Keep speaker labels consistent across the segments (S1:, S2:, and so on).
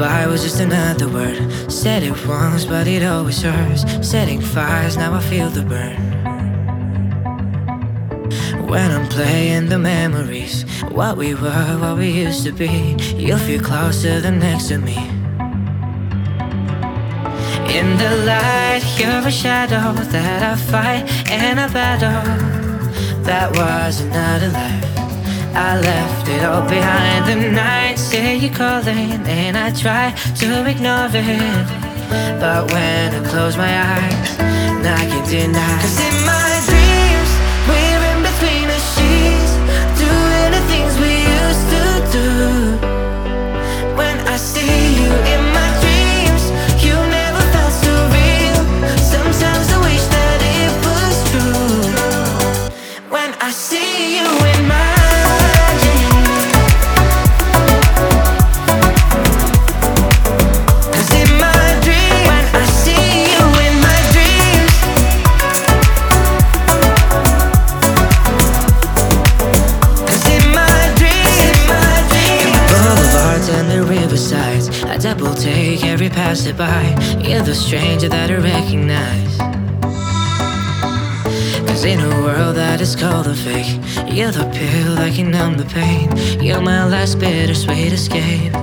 S1: Goodbye was just another word. Said it once, but it always hurts. Setting fires, now I feel the burn. When I'm playing the memories, what we were, what we used to be, you'll feel closer than next to me. In the light, you're a shadow that I fight and I battle. That was another life. I left it all behind. The night say you're calling and I try to ignore it, but when I close my eyes, I can't deny. 'Cause in my dreams, we're in between the sheets, doing the things we used to do. When I see you in my dreams, you never felt so real. Sometimes I wish that it was true. When I see you in my I double take every passerby. You're the stranger that I recognize. 'Cause in a world that is cold and fake, you're the pill that can numb the pain. You're my last bittersweet escape.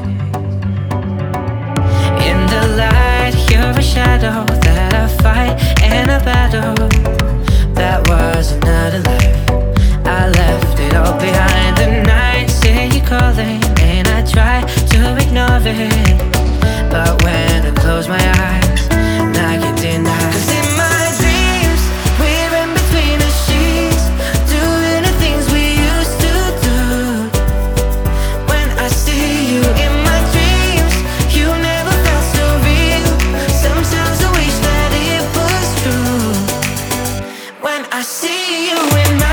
S1: In the light, you're a shadow that I fight and I battle. That was another life. I left it all behind. The night say you're calling and I try to ignore it, but when I close my eyes, I can't deny. 'Cause in my dreams, we're in between the sheets, doing the things we used to do. When I see you in my dreams, you never felt so real. Sometimes I wish that it was true. When I see you in my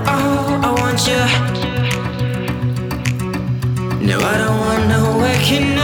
S1: No, I don't want no waking